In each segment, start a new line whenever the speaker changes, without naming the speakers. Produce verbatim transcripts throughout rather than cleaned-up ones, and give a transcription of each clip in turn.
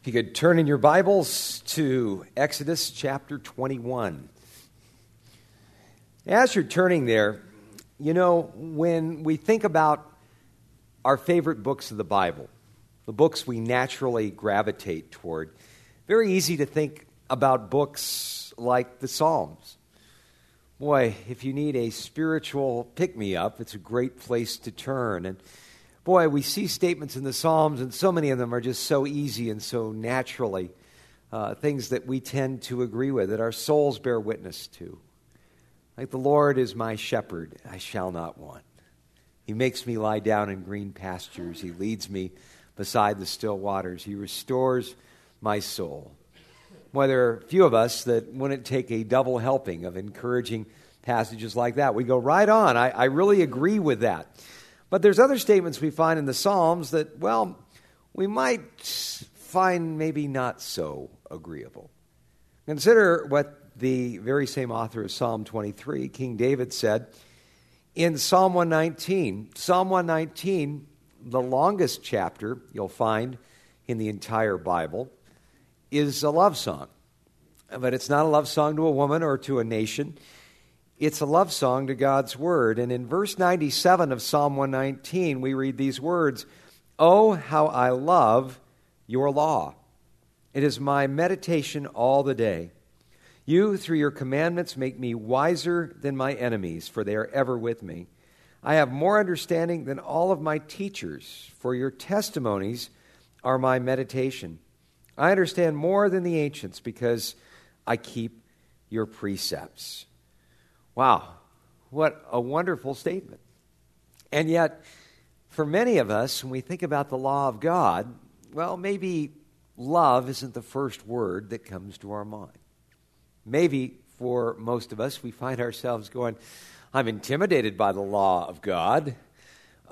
If you could turn in your Bibles to Exodus chapter twenty-one. As you're turning there, you know, when we think about our favorite books of the Bible, the books we naturally gravitate toward, very easy to think about books like the Psalms. Boy, if you need a spiritual pick-me-up, it's a great place to turn. And boy, we see statements in the Psalms, and so many of them are just so easy and so naturally uh, things that we tend to agree with, that our souls bear witness to. Like, the Lord is my shepherd, I shall not want. He makes me lie down in green pastures. He leads me beside the still waters. He restores my soul. Well, there are a few of us that wouldn't take a double helping of encouraging passages like that. We go right on. I, I really agree with that. But there's other statements we find in the Psalms that, well, we might find maybe not so agreeable. Consider what the very same author of Psalm twenty-three, King David, said in Psalm one nineteen. Psalm one nineteen, the longest chapter you'll find in the entire Bible, is a love song. But it's not a love song to a woman or to a nation. It's a love song to God's Word. And in verse ninety-seven of Psalm one nineteen, we read these words, "Oh, how I love your law. It is my meditation all the day. You, through your commandments, make me wiser than my enemies, for they are ever with me. I have more understanding than all of my teachers, for your testimonies are my meditation. I understand more than the ancients, because I keep your precepts." Wow, what a wonderful statement. And yet, for many of us, when we think about the law of God, well, maybe love isn't the first word that comes to our mind. Maybe for most of us, we find ourselves going, I'm intimidated by the law of God. Uh,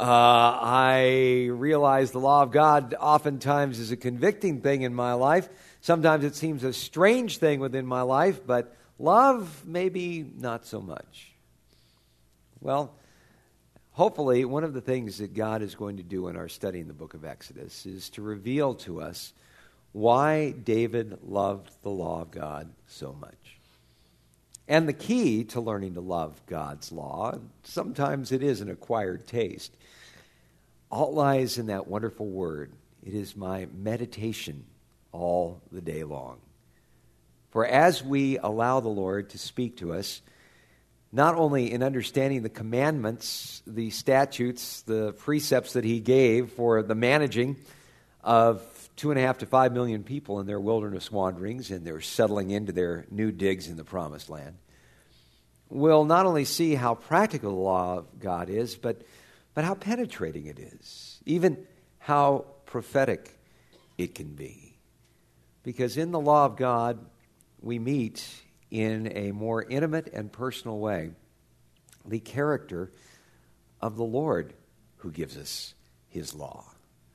I realize the law of God oftentimes is a convicting thing in my life. Sometimes it seems a strange thing within my life, but love, maybe not so much. Well, hopefully one of the things that God is going to do in our study in the book of Exodus is to reveal to us why David loved the law of God so much. And the key to learning to love God's law, sometimes it is an acquired taste, all lies in that wonderful word. It is my meditation all the day long. For as we allow the Lord to speak to us, not only in understanding the commandments, the statutes, the precepts that he gave for the managing of two and a half to five million people in their wilderness wanderings and their settling into their new digs in the promised land, we'll not only see how practical the law of God is, but, but how penetrating it is, even how prophetic it can be. Because in the law of God, we meet in a more intimate and personal way the character of the Lord who gives us his law,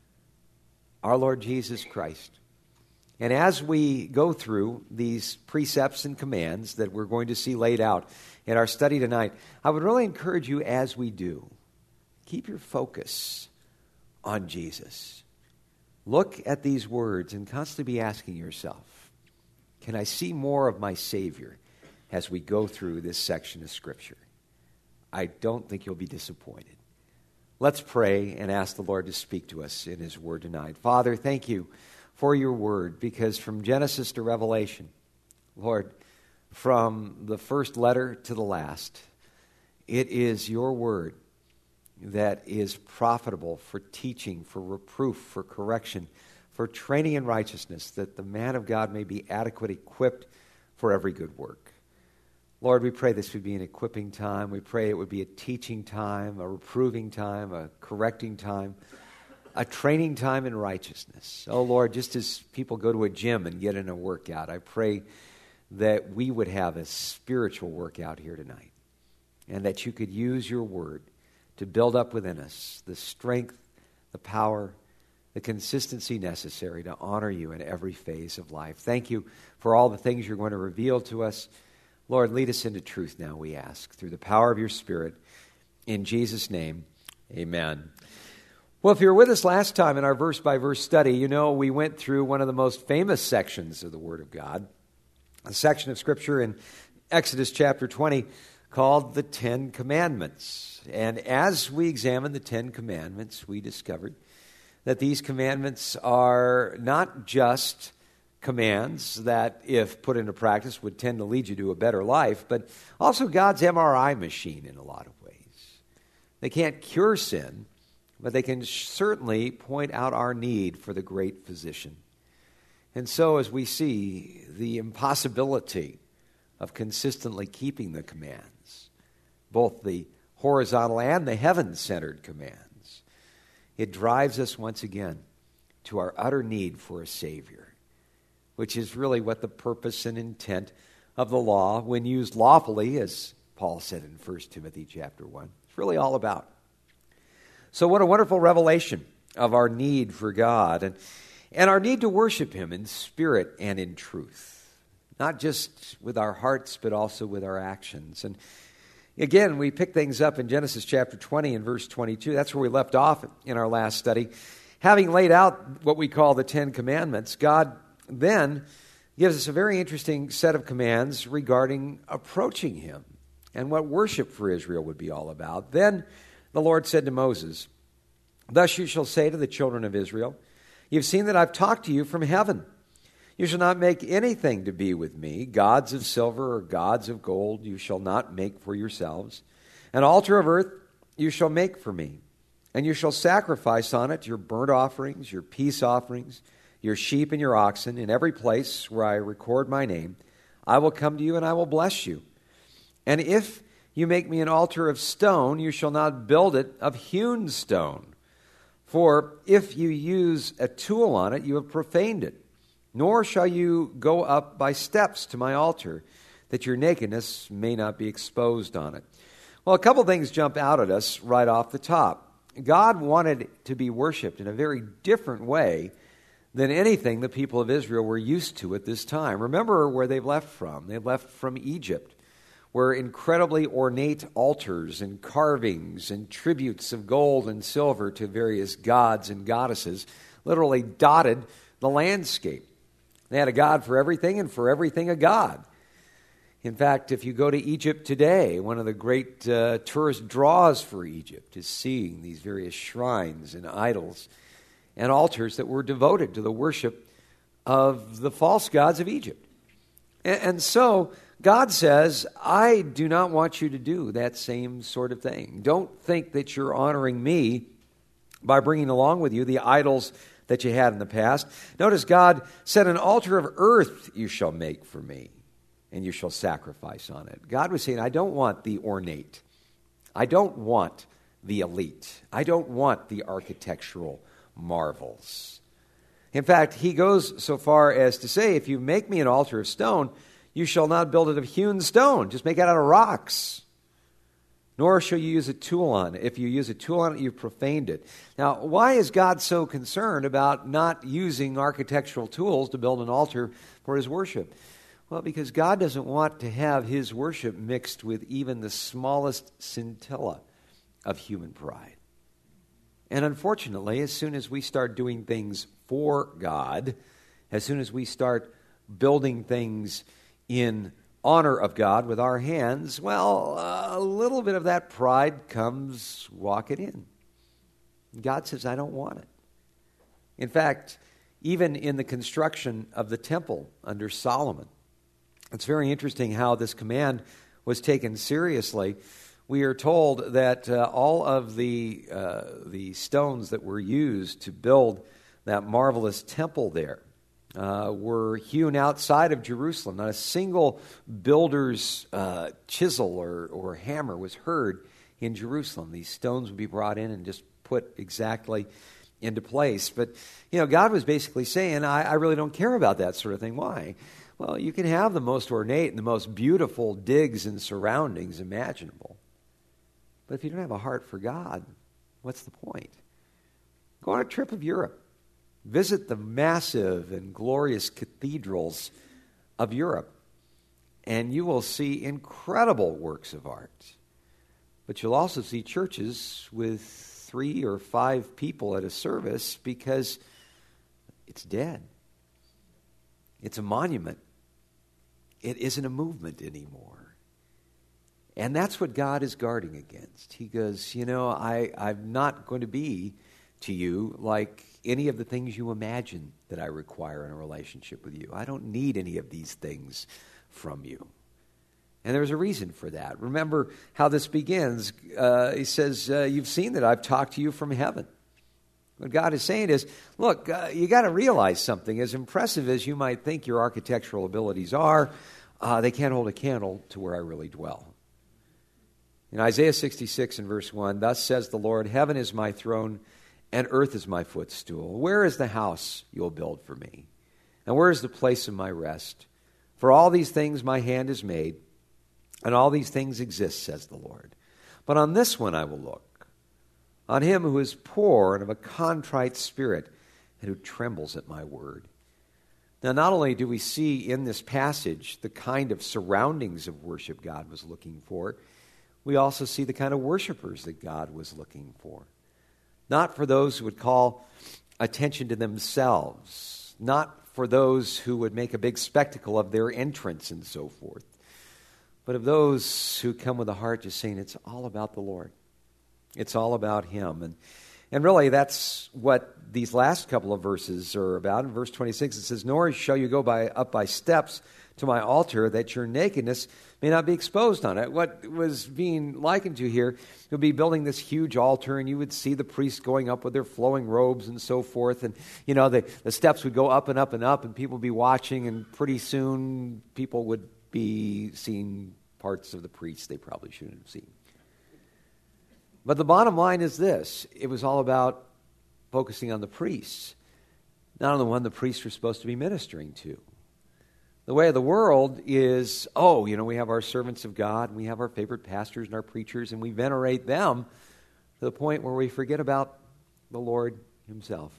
our Lord Jesus Christ. And as we go through these precepts and commands that we're going to see laid out in our study tonight, I would really encourage you, as we do, keep your focus on Jesus. Look at these words and constantly be asking yourself, can I see more of my Savior as we go through this section of Scripture? I don't think you'll be disappointed. Let's pray and ask the Lord to speak to us in his word tonight. Father, thank you for your word, because from Genesis to Revelation, Lord, from the first letter to the last, it is your word that is profitable for teaching, for reproof, for correction, for training in righteousness, that the man of God may be adequate, equipped for every good work. Lord, we pray this would be an equipping time. We pray it would be a teaching time, a reproving time, a correcting time, a training time in righteousness. Oh, Lord, just as people go to a gym and get in a workout, I pray that we would have a spiritual workout here tonight, and that you could use your word to build up within us the strength, the power, the consistency necessary to honor you in every phase of life. Thank you for all the things you're going to reveal to us. Lord, lead us into truth now, we ask, through the power of your Spirit. In Jesus' name, amen. Well, if you were with us last time in our verse-by-verse study, you know we went through one of the most famous sections of the Word of God, a section of Scripture in Exodus chapter twenty called the Ten Commandments. And as we examined the Ten Commandments, we discovered that these commandments are not just commands that, if put into practice, would tend to lead you to a better life, but also God's M R I machine in a lot of ways. They can't cure sin, but they can certainly point out our need for the great physician. And so as we see the impossibility of consistently keeping the commands, both the horizontal and the heaven-centered commands, it drives us once again to our utter need for a Savior, which is really what the purpose and intent of the law, when used lawfully, as Paul said in First Timothy chapter one, is really all about. So what a wonderful revelation of our need for God and, and our need to worship Him in spirit and in truth, not just with our hearts, but also with our actions. And again, we pick things up in Genesis chapter twenty and verse twenty-two. That's where we left off in our last study. Having laid out what we call the Ten Commandments, God then gives us a very interesting set of commands regarding approaching Him and what worship for Israel would be all about. Then the Lord said to Moses, "Thus you shall say to the children of Israel, you've seen that I've talked to you from heaven. You shall not make anything to be with me, gods of silver or gods of gold you shall not make for yourselves. An altar of earth you shall make for me, and you shall sacrifice on it your burnt offerings, your peace offerings, your sheep and your oxen. In every place where I record my name, I will come to you and I will bless you. And if you make me an altar of stone, you shall not build it of hewn stone. For if you use a tool on it, you have profaned it. Nor shall you go up by steps to my altar, that your nakedness may not be exposed on it." Well, a couple things jump out at us right off the top. God wanted to be worshipped in a very different way than anything the people of Israel were used to at this time. Remember where they've left from. They've left from Egypt, where incredibly ornate altars and carvings and tributes of gold and silver to various gods and goddesses literally dotted the landscape. They had a god for everything, and for everything a god. In fact, if you go to Egypt today, one of the great uh, tourist draws for Egypt is seeing these various shrines and idols and altars that were devoted to the worship of the false gods of Egypt. And, and so God says, I do not want you to do that same sort of thing. Don't think that you're honoring me by bringing along with you the idols that you had in the past. Notice God said, an altar of earth you shall make for me, and you shall sacrifice on it. God was saying, I don't want the ornate. I don't want the elite. I don't want the architectural marvels. In fact, he goes so far as to say, if you make me an altar of stone, you shall not build it of hewn stone. Just make it out of rocks. Nor shall you use a tool on it. If you use a tool on it, you've profaned it. Now, why is God so concerned about not using architectural tools to build an altar for His worship? Well, because God doesn't want to have His worship mixed with even the smallest scintilla of human pride. And unfortunately, as soon as we start doing things for God, as soon as we start building things in honor of God with our hands, well, a little bit of that pride comes walking in. God says, I don't want it. In fact, even in the construction of the temple under Solomon, it's very interesting how this command was taken seriously. We are told that uh, all of the uh, the stones that were used to build that marvelous temple there uh, were hewn outside of Jerusalem. Not a single builder's uh, chisel or, or hammer was heard in Jerusalem. These stones would be brought in and just put exactly into place. But, you know, God was basically saying, I, I really don't care about that sort of thing. Why? Well, you can have the most ornate and the most beautiful digs and surroundings imaginable. But if you don't have a heart for God, what's the point? Go on a trip of Europe. Visit the massive and glorious cathedrals of Europe, and you will see incredible works of art. But you'll also see churches with three or five people at a service because it's dead. It's a monument. It isn't a movement anymore. And that's what God is guarding against. He goes, you know, I, I'm not going to be to you like any of the things you imagine that I require in a relationship with you. I don't need any of these things from you. And there's a reason for that. Remember how this begins. Uh, he says, uh, you've seen that I've talked to you from heaven. What God is saying is, look, uh, you got to realize something. As impressive as you might think your architectural abilities are, uh, they can't hold a candle to where I really dwell. In Isaiah sixty-six and verse one, thus says the Lord, heaven is my throne and earth is my footstool. Where is the house you'll build for me? And where is the place of my rest? For all these things my hand has made, and all these things exist, says the Lord. But on this one I will look, on him who is poor and of a contrite spirit, and who trembles at my word. Now, not only do we see in this passage the kind of surroundings of worship God was looking for, we also see the kind of worshipers that God was looking for. Not for those who would call attention to themselves, not for those who would make a big spectacle of their entrance and so forth, but of those who come with a heart just saying, it's all about the Lord. It's all about Him. And and really, that's what these last couple of verses are about. In verse twenty-six, it says, nor shall you go by up by steps to my altar, that your nakedness may not be exposed on it. What was being likened to here, you'll be building this huge altar, and you would see the priests going up with their flowing robes and so forth. And, you know, the, the steps would go up and up and up, and people would be watching, and pretty soon people would be seeing parts of the priests they probably shouldn't have seen. But the bottom line is this. It was all about focusing on the priests, not on the one the priests were supposed to be ministering to. The way of the world is, oh, you know, we have our servants of God, and we have our favorite pastors and our preachers, and we venerate them to the point where we forget about the Lord Himself.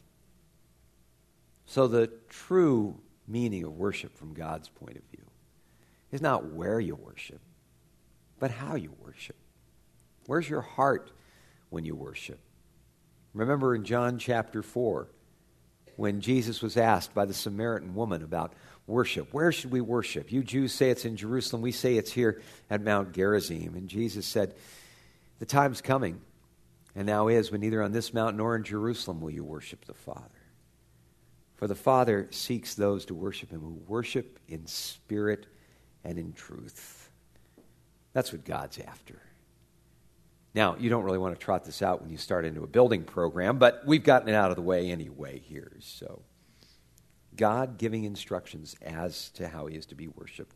So the true meaning of worship from God's point of view is not where you worship, but how you worship. Where's your heart when you worship? Remember in John chapter four, when Jesus was asked by the Samaritan woman about worship. Where should we worship? You Jews say it's in Jerusalem. We say it's here at Mount Gerizim. And Jesus said, the time's coming, and now is, when neither on this mountain nor in Jerusalem will you worship the Father. For the Father seeks those to worship Him who worship in spirit and in truth. That's what God's after. Now, you don't really want to trot this out when you start into a building program, but we've gotten it out of the way anyway here. So, God giving instructions as to how He is to be worshiped.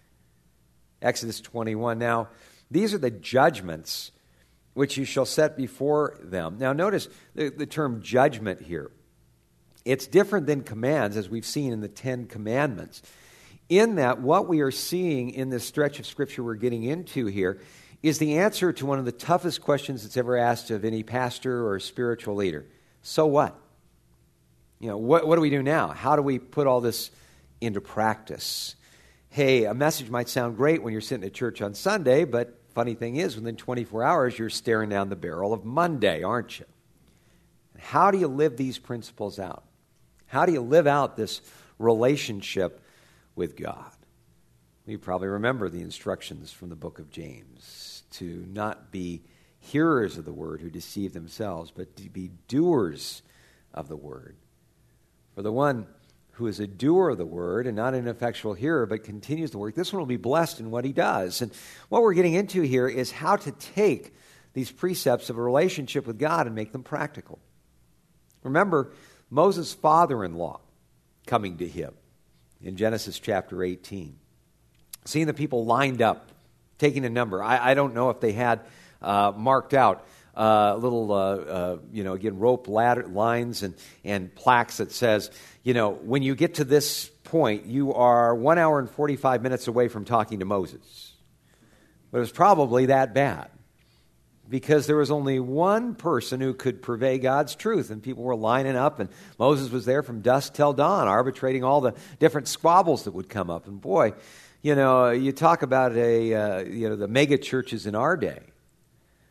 Exodus twenty-one. Now, these are the judgments which you shall set before them. Now, notice the, the term judgment here. It's different than commands, as we've seen in the Ten Commandments, in that what we are seeing in this stretch of Scripture we're getting into here is the answer to one of the toughest questions that's ever asked of any pastor or spiritual leader. So what? You know, what, what do we do now? How do we put all this into practice? Hey, a message might sound great when you're sitting at church on Sunday, but funny thing is, within twenty-four hours, you're staring down the barrel of Monday, aren't you? How do you live these principles out? How do you live out this relationship with God? You probably remember the instructions from the book of James to not be hearers of the word who deceive themselves, but to be doers of the word. For the one who is a doer of the word and not an ineffectual hearer, but continues the work, this one will be blessed in what he does. And what we're getting into here is how to take these precepts of a relationship with God and make them practical. Remember Moses' father-in-law coming to him in Genesis chapter eighteen. Seeing the people lined up, taking a number. I, I don't know if they had uh, marked out uh, little, uh, uh, you know, again, rope ladder lines and, and plaques that says, you know, when you get to this point, you are one hour and forty-five minutes away from talking to Moses. But it was probably that bad because there was only one person who could purvey God's truth, and people were lining up, and Moses was there from dusk till dawn, arbitrating all the different squabbles that would come up. And boy, you know, you talk about a uh, you know the mega churches in our day.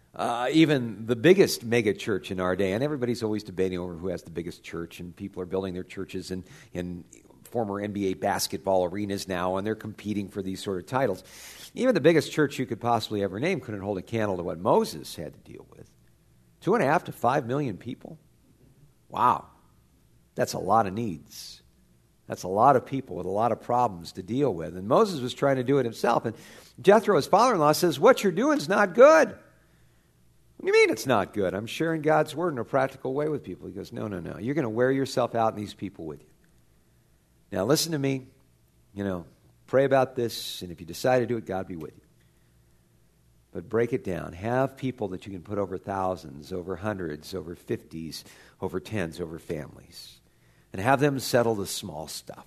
Uh, even the biggest mega church in our day, and everybody's always debating over who has the biggest church, and people are building their churches in, in former N B A basketball arenas now, and they're competing for these sort of titles. Even the biggest church you could possibly ever name couldn't hold a candle to what Moses had to deal with. Two and a half to five million people? Wow. That's a lot of needs. That's a lot of people with a lot of problems to deal with. And Moses was trying to do it himself. And Jethro, his father-in-law, says, what you're doing is not good. What do you mean it's not good? I'm sharing God's word in a practical way with people. He goes, no, no, no. You're going to wear yourself out and these people with you. Now listen to me. You know, pray about this, and if you decide to do it, God be with you. But break it down. Have people that you can put over thousands, over hundreds, over fifties, over tens, over families. And have them settle the small stuff.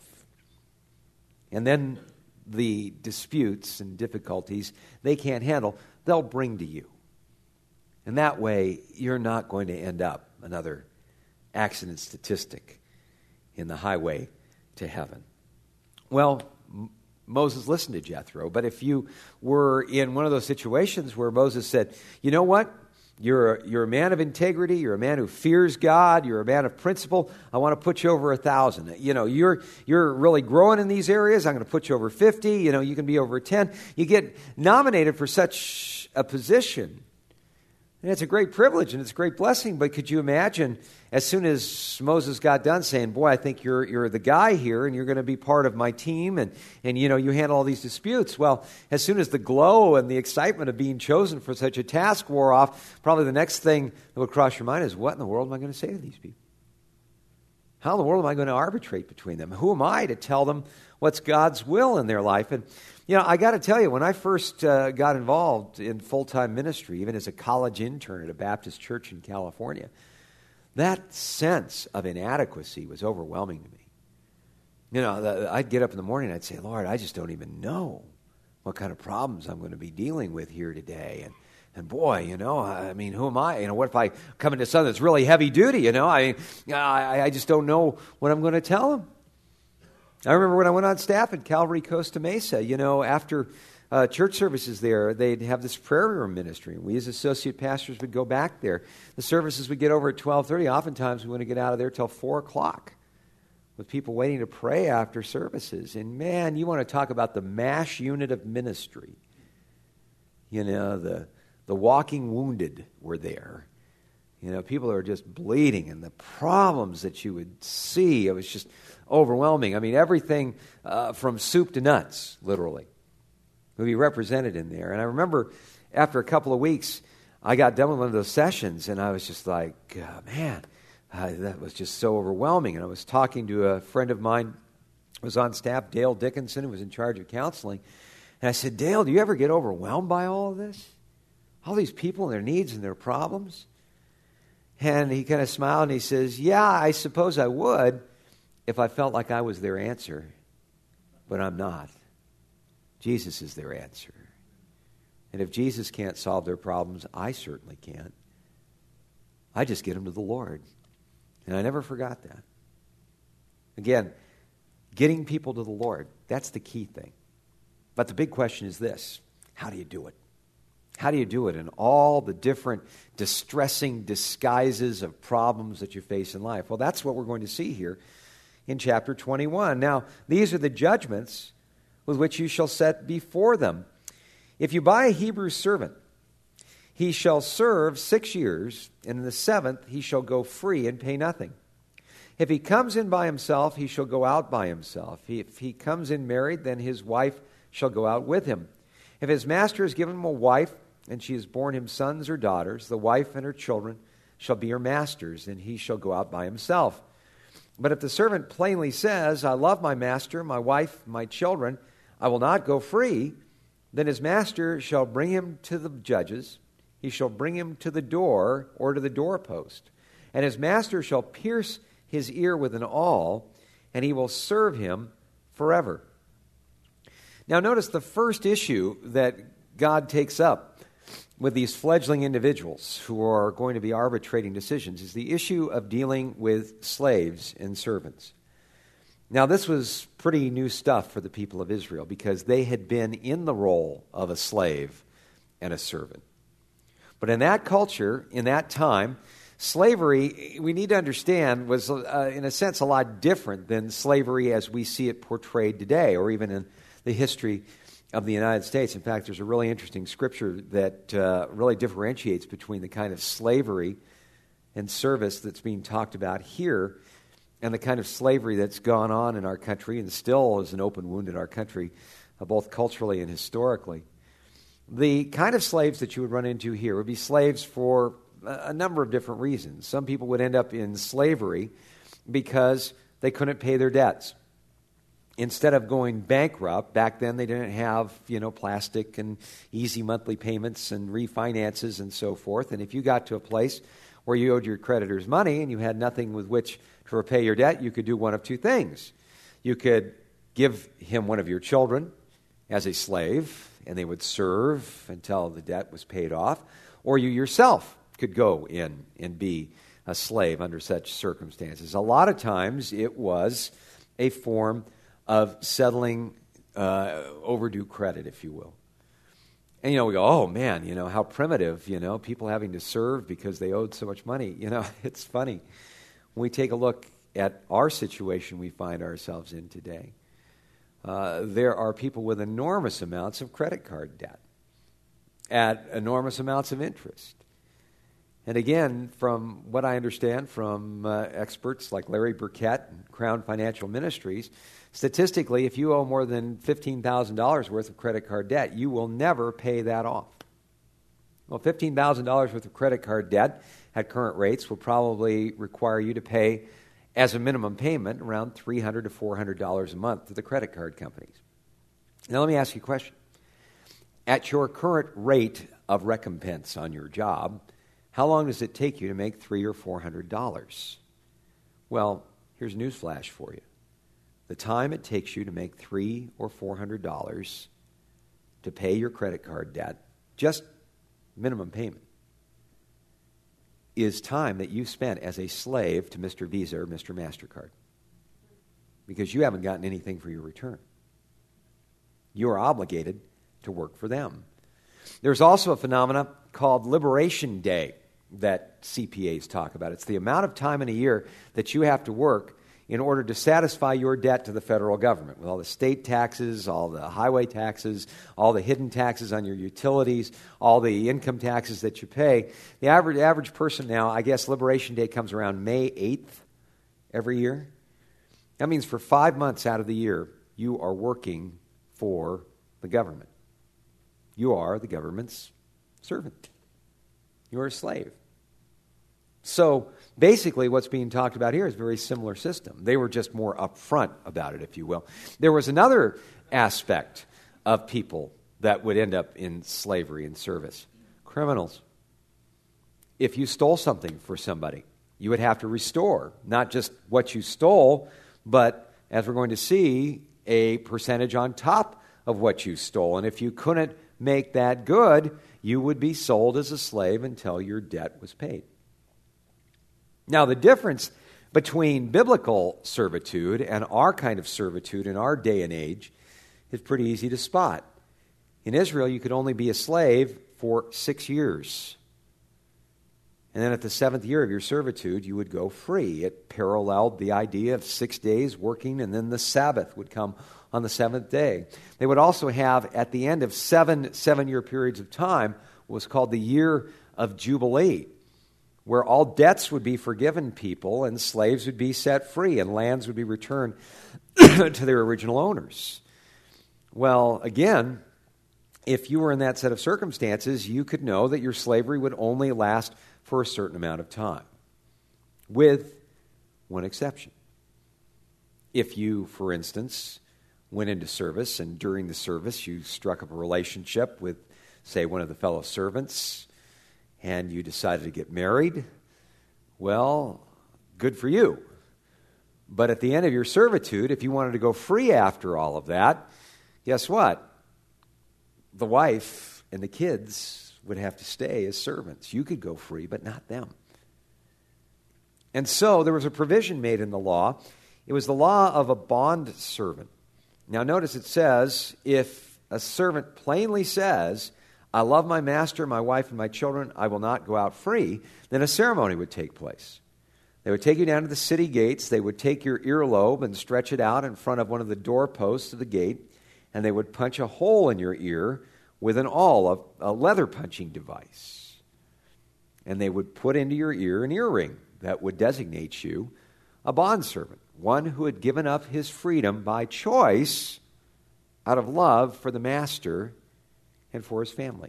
And then the disputes and difficulties they can't handle, they'll bring to you. And that way, you're not going to end up another accident statistic in the highway to heaven. Well, M- Moses listened to Jethro, but if you were in one of those situations where Moses said, you know what? You're a, you're a man of integrity. You're a man who fears God. You're a man of principle. I want to put you over a thousand. You know, you're you're really growing in these areas. I'm going to put you over fifty. You know, you can be over ten. You get nominated for such a position. And it's a great privilege and it's a great blessing, but could you imagine as soon as Moses got done saying, boy, I think you're you're the guy here and you're going to be part of my team and, and you know, you handle all these disputes. Well, as soon as the glow and the excitement of being chosen for such a task wore off, probably the next thing that would cross your mind is, what in the world am I going to say to these people? How in the world am I going to arbitrate between them? Who am I to tell them what's God's will in their life? And you know, I got to tell you, when I first uh, got involved in full-time ministry, even as a college intern at a Baptist church in California, that sense of inadequacy was overwhelming to me. You know, the, I'd get up in the morning and I'd say, Lord, I just don't even know what kind of problems I'm going to be dealing with here today. And and boy, you know, I mean, who am I? You know, what if I come into something that's really heavy duty? You know, I I, I just don't know what I'm going to tell them. I remember when I went on staff at Calvary Costa Mesa, you know, after uh, church services there, they'd have this prayer room ministry. We as associate pastors would go back there. The services would get over at twelve thirty. Oftentimes we wouldn't get out of there till four o'clock with people waiting to pray after services. And man, you want to talk about the MASH unit of ministry. You know, the, the walking wounded were there. You know, people are just bleeding, and the problems that you would see, it was just overwhelming. I mean, everything uh, from soup to nuts, literally, would be represented in there. And I remember after a couple of weeks, I got done with one of those sessions, and I was just like, oh, man, uh, that was just so overwhelming. And I was talking to a friend of mine who was on staff, Dale Dickinson, who was in charge of counseling. And I said, Dale, do you ever get overwhelmed by all of this? All these people and their needs and their problems? And he kind of smiled and he says, yeah, I suppose I would if I felt like I was their answer. But I'm not. Jesus is their answer. And if Jesus can't solve their problems, I certainly can't. I just get them to the Lord. And I never forgot that. Again, getting people to the Lord, that's the key thing. But the big question is this: how do you do it? How do you do it in all the different distressing disguises of problems that you face in life? Well, that's what we're going to see here in chapter twenty-one. Now, these are the judgments with which you shall set before them. If you buy a Hebrew servant, he shall serve six years, and in the seventh he shall go free and pay nothing. If he comes in by himself, he shall go out by himself. If he comes in married, then his wife shall go out with him. If his master has given him a wife, and she has borne him sons or daughters, the wife and her children shall be her master's, and he shall go out by himself. But if the servant plainly says, I love my master, my wife, my children, I will not go free, then his master shall bring him to the judges. He shall bring him to the door or to the doorpost. And his master shall pierce his ear with an awl, and he will serve him forever. Now notice the first issue that God takes up with these fledgling individuals who are going to be arbitrating decisions is the issue of dealing with slaves and servants. Now, this was pretty new stuff for the people of Israel because they had been in the role of a slave and a servant. But in that culture, in that time, slavery, we need to understand, was uh, in a sense a lot different than slavery as we see it portrayed today, or even in the history of the United States. In fact, there's a really interesting scripture that uh, really differentiates between the kind of slavery and service that's being talked about here and the kind of slavery that's gone on in our country and still is an open wound in our country, uh, both culturally and historically. The kind of slaves that you would run into here would be slaves for a number of different reasons. Some people would end up in slavery because they couldn't pay their debts. Instead of going bankrupt, back then they didn't have, you know, plastic and easy monthly payments and refinances and so forth. And if you got to a place where you owed your creditors money and you had nothing with which to repay your debt, you could do one of two things. You could give him one of your children as a slave, and they would serve until the debt was paid off, or you yourself could go in and be a slave under such circumstances. A lot of times it was a form of settling uh, overdue credit, if you will. And, you know, we go, oh, man, you know, how primitive, you know, people having to serve because they owed so much money. You know, it's funny. When we take a look at our situation we find ourselves in today, uh, there are people with enormous amounts of credit card debt at enormous amounts of interest. And again, from what I understand from uh, experts like Larry Burkett and Crown Financial Ministries, statistically, if you owe more than fifteen thousand dollars worth of credit card debt, you will never pay that off. Well, fifteen thousand dollars worth of credit card debt at current rates will probably require you to pay, as a minimum payment, around three hundred dollars to four hundred dollars a month to the credit card companies. Now, let me ask you a question. At your current rate of recompense on your job, how long does it take you to make three hundred or four hundred dollars? Well, here's a newsflash for you. The time it takes you to make three hundred or four hundred dollars to pay your credit card debt, just minimum payment, is time that you spent as a slave to Mister Visa or Mister MasterCard, because you haven't gotten anything for your return. You are obligated to work for them. There's also a phenomena called Liberation Day that C P As talk about. It's the amount of time in a year that you have to work in order to satisfy your debt to the federal government, with all the state taxes, all the highway taxes, all the hidden taxes on your utilities, all the income taxes that you pay. The average average person now, I guess Liberation Day comes around May eighth every year. That means for five months out of the year, you are working for the government. You are the government's servant. You are a slave. So basically what's being talked about here is a very similar system. They were just more upfront about it, if you will. There was another aspect of people that would end up in slavery and service. Criminals. If you stole something for somebody, you would have to restore not just what you stole, but, as we're going to see, a percentage on top of what you stole. And if you couldn't make that good, you would be sold as a slave until your debt was paid. Now, the difference between biblical servitude and our kind of servitude in our day and age is pretty easy to spot. In Israel, you could only be a slave for six years. And then at the seventh year of your servitude, you would go free. It paralleled the idea of six days working, and then the Sabbath would come on the seventh day. They would also have, at the end of seven seven-year periods of time, what was called the year of Jubilee, where all debts would be forgiven people and slaves would be set free and lands would be returned to their original owners. Well, again, if you were in that set of circumstances, you could know that your slavery would only last for a certain amount of time, with one exception. If you, for instance, went into service and during the service you struck up a relationship with, say, one of the fellow servants, and you decided to get married, well, good for you. But at the end of your servitude, if you wanted to go free after all of that, guess what? The wife and the kids would have to stay as servants. You could go free, but not them. And so there was a provision made in the law. It was the law of a bond servant. Now notice it says, if a servant plainly says, I love my master, my wife, and my children. I will not go out free. Then a ceremony would take place. They would take you down to the city gates. They would take your earlobe and stretch it out in front of one of the doorposts of the gate, and they would punch a hole in your ear with an awl, a, a leather punching device. And they would put into your ear an earring that would designate you a bondservant, one who had given up his freedom by choice out of love for the master and for his family.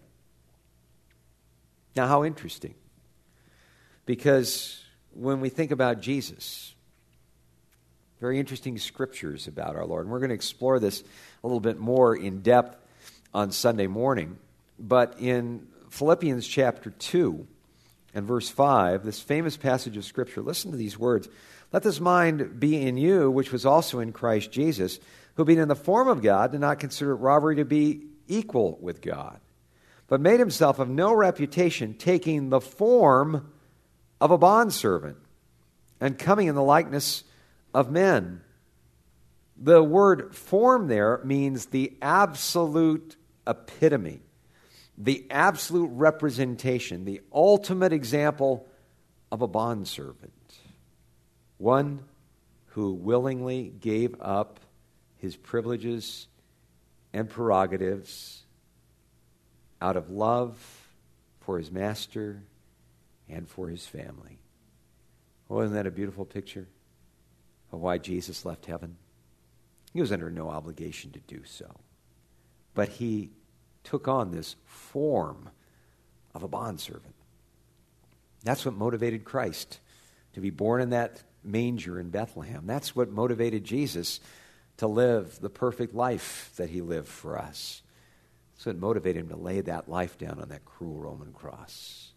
Now, how interesting. Because when we think about Jesus, very interesting scriptures about our Lord. And we're going to explore this a little bit more in depth on Sunday morning. But in Philippians chapter two and verse five, this famous passage of Scripture, listen to these words. Let this mind be in you, which was also in Christ Jesus, who being in the form of God did not consider it robbery to be equal with God, but made himself of no reputation, taking the form of a bondservant and coming in the likeness of men. The word form there means the absolute epitome, the absolute representation, the ultimate example of a bondservant. One who willingly gave up his privileges and prerogatives out of love for his master and for his family. Oh, isn't that a beautiful picture of why Jesus left heaven? He was under no obligation to do so. But he took on this form of a bondservant. That's what motivated Christ to be born in that manger in Bethlehem. That's what motivated Jesus to live the perfect life that he lived for us. That's what motivated him to lay that life down on that cruel Roman cross.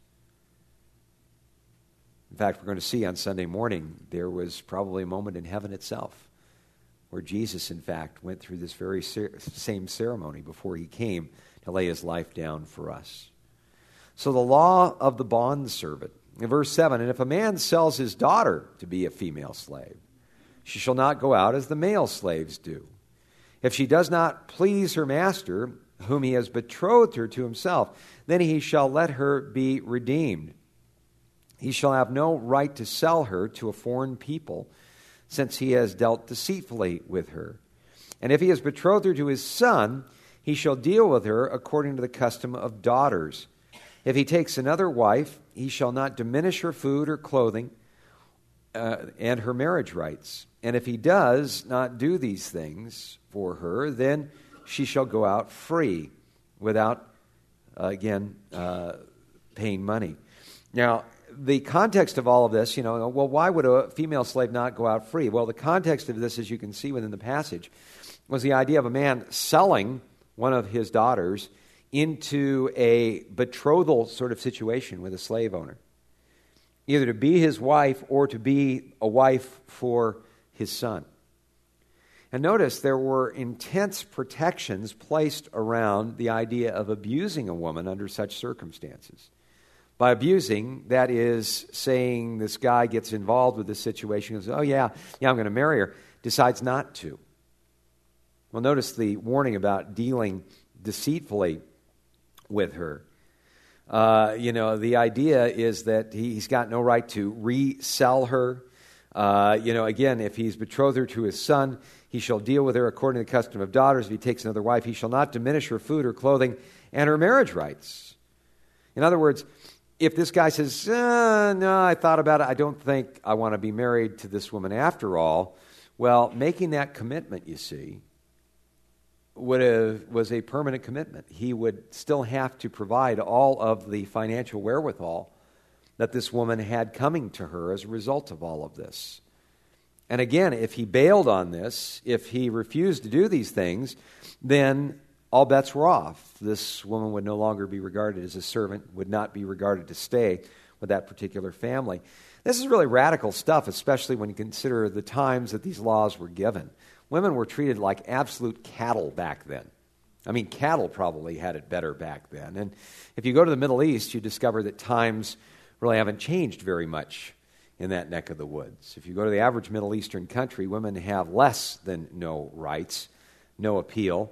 In fact, we're going to see on Sunday morning, there was probably a moment in heaven itself where Jesus, in fact, went through this very cer- same ceremony before he came to lay his life down for us. So the law of the bondservant. In verse seven, and if a man sells his daughter to be a female slave, she shall not go out as the male slaves do. If she does not please her master, whom he has betrothed her to himself, then he shall let her be redeemed. He shall have no right to sell her to a foreign people, since he has dealt deceitfully with her. And if he has betrothed her to his son, he shall deal with her according to the custom of daughters. If he takes another wife, he shall not diminish her food or clothing uh, and her marriage rights. And if he does not do these things for her, then she shall go out free without, uh, again, uh, paying money. Now, the context of all of this, you know, well, why would a female slave not go out free? Well, the context of this, as you can see within the passage, was the idea of a man selling one of his daughters into a betrothal sort of situation with a slave owner, either to be his wife or to be a wife for his son. And notice there were intense protections placed around the idea of abusing a woman under such circumstances. By abusing, that is saying this guy gets involved with this situation and says, oh yeah, yeah, I'm going to marry her, decides not to. Well, notice the warning about dealing deceitfully with her. Uh, you know, the idea is that he's got no right to resell her. Uh, you know, again, if he's betrothed her to his son, he shall deal with her according to the custom of daughters. If he takes another wife, he shall not diminish her food or clothing and her marriage rights. In other words, if this guy says, uh, no, I thought about it, I don't think I want to be married to this woman after all, well, making that commitment, you see, would have, was a permanent commitment. He would still have to provide all of the financial wherewithal that this woman had coming to her as a result of all of this. And again, if he bailed on this, if he refused to do these things, then all bets were off. This woman would no longer be regarded as a servant, would not be regarded to stay with that particular family. This is really radical stuff, especially when you consider the times that these laws were given. Women were treated like absolute cattle back then. I mean, cattle probably had it better back then. And if you go to the Middle East, you discover that times really haven't changed very much in that neck of the woods. If you go to the average Middle Eastern country, women have less than no rights, no appeal.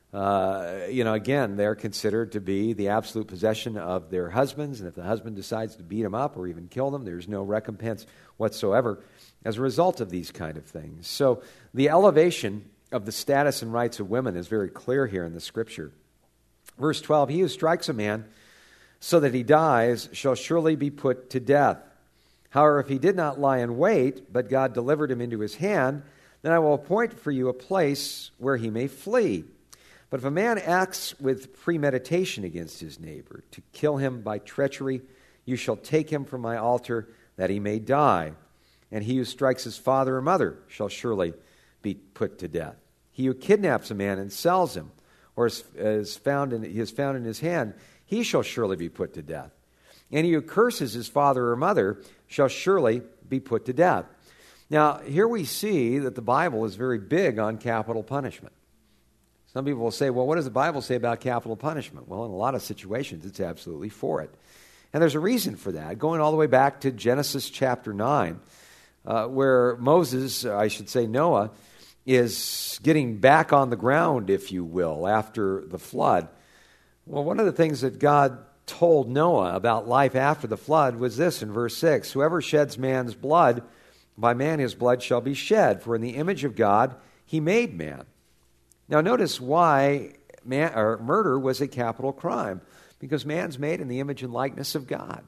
Uh, you know, again, they're considered to be the absolute possession of their husbands, and if the husband decides to beat them up or even kill them, there's no recompense whatsoever as a result of these kind of things. So the elevation of the status and rights of women is very clear here in the Scripture. Verse twelve, he who strikes a man so that he dies shall surely be put to death. However, if he did not lie in wait, but God delivered him into his hand, then I will appoint for you a place where he may flee. But if a man acts with premeditation against his neighbor to kill him by treachery, you shall take him from my altar that he may die. And he who strikes his father or mother shall surely be put to death. He who kidnaps a man and sells him, or is, is found in, he is found in his hand, he shall surely be put to death. And he who curses his father or mother shall surely be put to death. Now, here we see that the Bible is very big on capital punishment. Some people will say, well, what does the Bible say about capital punishment? Well, in a lot of situations, it's absolutely for it. And there's a reason for that, going all the way back to Genesis chapter nine, uh, where Moses, I should say Noah, is getting back on the ground, if you will, after the flood. Well, one of the things that God told Noah about life after the flood was this in verse six, whoever sheds man's blood, by man his blood shall be shed, for in the image of God he made man. Now notice why man, or murder was a capital crime, because man's made in the image and likeness of God.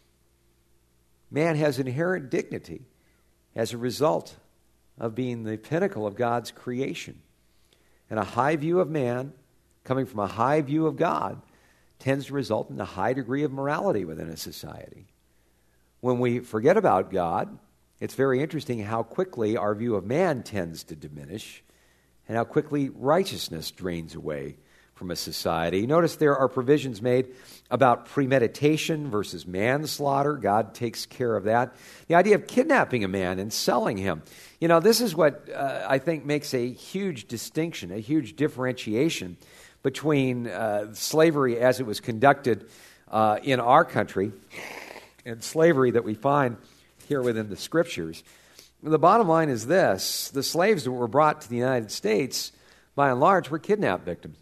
Man has inherent dignity as a result of being the pinnacle of God's creation. And a high view of man, coming from a high view of God, tends to result in a high degree of morality within a society. When we forget about God, it's very interesting how quickly our view of man tends to diminish and how quickly righteousness drains away from a society. Notice there are provisions made about premeditation versus manslaughter. God takes care of that. The idea of kidnapping a man and selling him. You know, this is what uh, I think makes a huge distinction, a huge differentiation between uh, slavery as it was conducted uh, in our country and slavery that we find here within the Scriptures. The bottom line is this. The slaves that were brought to the United States, by and large, were kidnapped victims.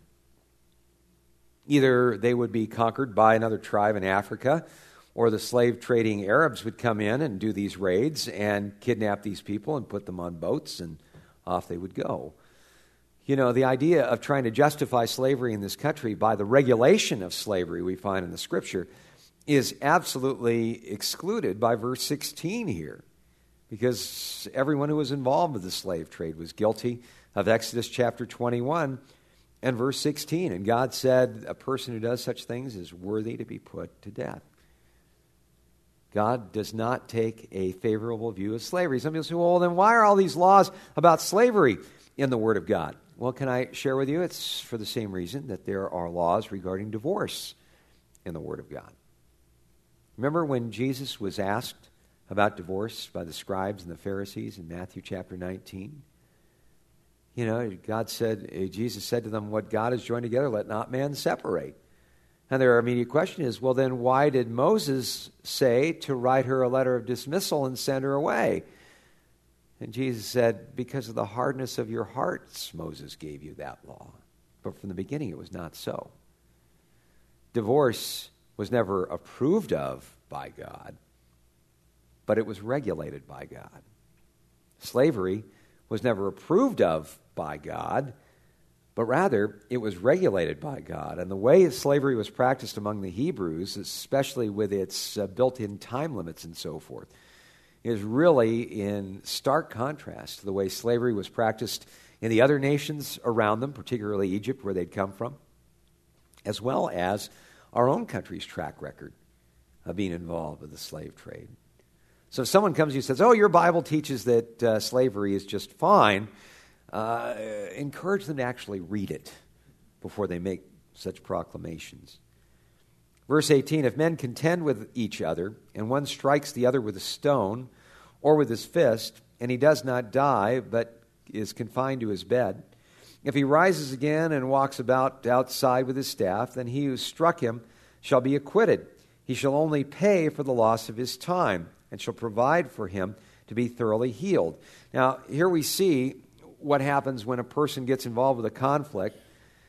Either they would be conquered by another tribe in Africa, or the slave-trading Arabs would come in and do these raids and kidnap these people and put them on boats, and off they would go. You know, the idea of trying to justify slavery in this country by the regulation of slavery we find in the Scripture is absolutely excluded by verse sixteen here, because everyone who was involved with the slave trade was guilty of Exodus chapter twenty-one and verse sixteen. And God said, a person who does such things is worthy to be put to death. God does not take a favorable view of slavery. Some people say, well, then why are all these laws about slavery in the Word of God? Well, can I share with you? It's for the same reason that there are laws regarding divorce in the Word of God. Remember when Jesus was asked about divorce by the scribes and the Pharisees in Matthew chapter nineteen? You know, God said, Jesus said to them, what God has joined together, let not man separate. And their immediate question is, well, then why did Moses say to write her a letter of dismissal and send her away? And Jesus said, because of the hardness of your hearts, Moses gave you that law. But from the beginning, it was not so. Divorce was never approved of by God, but it was regulated by God. Slavery was never approved of by God, but rather it was regulated by God. And the way slavery was practiced among the Hebrews, especially with its uh, built-in time limits and so forth, is really in stark contrast to the way slavery was practiced in the other nations around them, particularly Egypt, where they'd come from, as well as our own country's track record of being involved with the slave trade. So if someone comes to you and says, oh, your Bible teaches that uh, slavery is just fine, uh, encourage them to actually read it before they make such proclamations. Verse eighteen, if men contend with each other, and one strikes the other with a stone or with his fist, and he does not die, but is confined to his bed, if he rises again and walks about outside with his staff, then he who struck him shall be acquitted. He shall only pay for the loss of his time, and shall provide for him to be thoroughly healed. Now, here we see what happens when a person gets involved with a conflict